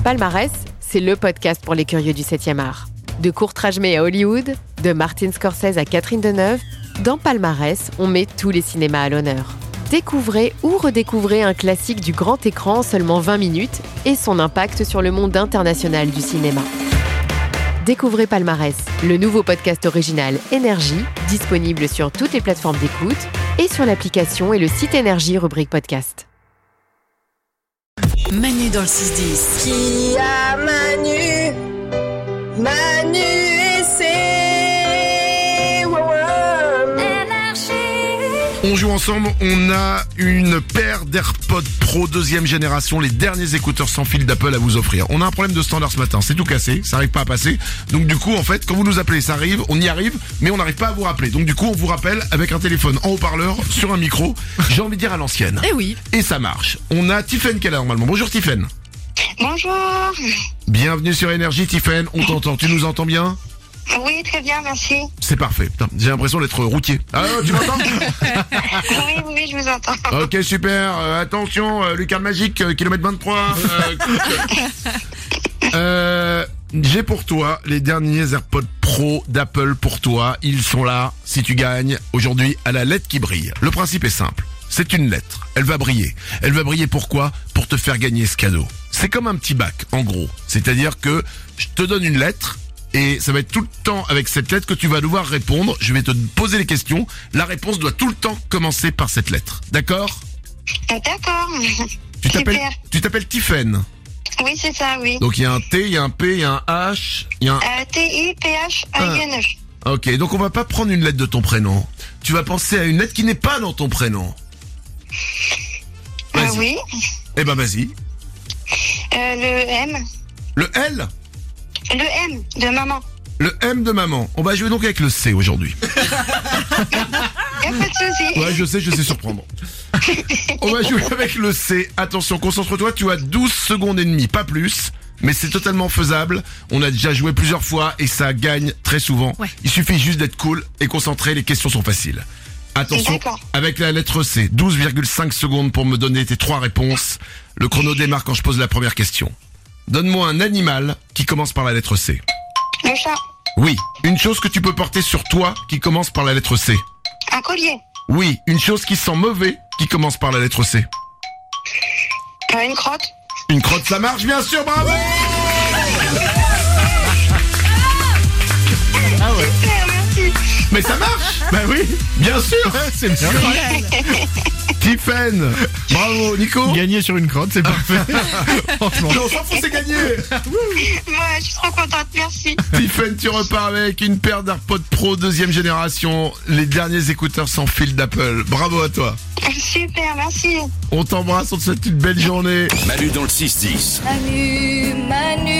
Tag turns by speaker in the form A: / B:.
A: Palmarès, c'est le podcast pour les curieux du 7e art. De Kurt Rajmé à Hollywood, de Martin Scorsese à Catherine Deneuve, dans Palmarès, on met tous les cinémas à l'honneur. Découvrez ou redécouvrez un classique du grand écran en seulement 20 minutes et son impact sur le monde international du cinéma. Découvrez Palmarès, le nouveau podcast original Énergie, disponible sur toutes les plateformes d'écoute et sur l'application et le site Énergie rubrique podcast.
B: Manu dans le 6-10.
C: Qui a Manu? Manu et c'est Énergie.
D: On joue ensemble, on a une paire d'AirPods Pro deuxième génération, les derniers écouteurs sans fil d'Apple à vous offrir. On a un problème de standard ce matin, c'est tout cassé, ça arrive pas à passer. Donc du coup, en fait, quand vous nous appelez, ça arrive, on y arrive, mais on n'arrive pas à vous rappeler. Donc du coup, on vous rappelle avec un téléphone en haut-parleur, sur un micro, j'ai envie de dire à l'ancienne.
B: Eh oui.
D: Et ça marche. On a Tiffaine qui est là normalement. Bonjour Tiffaine.
C: Bonjour.
D: Bienvenue sur Énergie Tiffaine, on t'entend, tu nous entends bien ?
C: Oui, très bien, merci.
D: C'est parfait. Putain, j'ai l'impression d'être routier. Ah, tu m'entends ?
C: Oui, je vous entends.
D: Ok, super. Attention, lucarne magique, kilomètre 23. J'ai pour toi les derniers AirPods Pro d'Apple pour toi. Ils sont là, si tu gagnes, aujourd'hui, à la lettre qui brille. Le principe est simple. C'est une lettre. Elle va briller. Elle va briller pourquoi ? Pour te faire gagner ce cadeau. C'est comme un petit bac, en gros. C'est-à-dire que je te donne une lettre, et ça va être tout le temps avec cette lettre que tu vas devoir répondre. Je vais te poser les questions. La réponse doit tout le temps commencer par cette lettre. D'accord ?
C: D'accord.
D: Tu
C: Super.
D: t'appelles Tiffaine.
C: Oui, c'est ça, oui.
D: Donc il y a un T, il y a un P, il y a un H, il y a un...
C: T-I-P-H-A-I-N-E.
D: Ok, donc on va pas prendre une lettre de ton prénom. Tu vas penser à une lettre qui n'est pas dans ton prénom. Vas-y.
C: Oui.
D: Eh ben vas-y.
C: Le M.
D: Le L ?
C: Le M de maman.
D: Le M de maman. On va jouer donc avec le C aujourd'hui.
C: Y a pas de souci.
D: Ouais, je sais surprendre. On va jouer avec le C. Attention, concentre-toi, tu as 12 secondes et demie, pas plus. Mais c'est totalement faisable. On a déjà joué plusieurs fois et ça gagne très souvent.
B: Ouais.
D: Il suffit juste d'être cool et concentré, les questions sont faciles. Attention,
C: D'accord.
D: avec la lettre C, 12,5 secondes pour me donner tes 3 réponses. Le chrono démarre quand je pose la première question. Donne-moi un animal qui commence par la lettre C.
C: Le chat.
D: Oui, une chose que tu peux porter sur toi qui commence par la lettre C.
C: Un collier.
D: Oui, une chose qui sent mauvais qui commence par la lettre C.
C: Une crotte.
D: Une crotte, ça marche, bien sûr, bravo!
B: Ah ouais.
C: Super, merci.
D: Mais ça marche! Bah oui, bien sûr!
E: C'est bien.
D: Tiffaine! Bravo, Nico!
E: Gagner sur une crotte, c'est parfait. Franchement.
D: Non, on s'en fout, c'est gagné!
C: Ouais, je suis trop contente, merci.
D: Tiffaine, tu repars avec une paire d'AirPods Pro deuxième génération, les derniers écouteurs sans fil d'Apple. Bravo à toi!
C: Super, merci.
D: On t'embrasse, on te souhaite une belle journée.
F: Manu dans le 6-10.
C: Manu,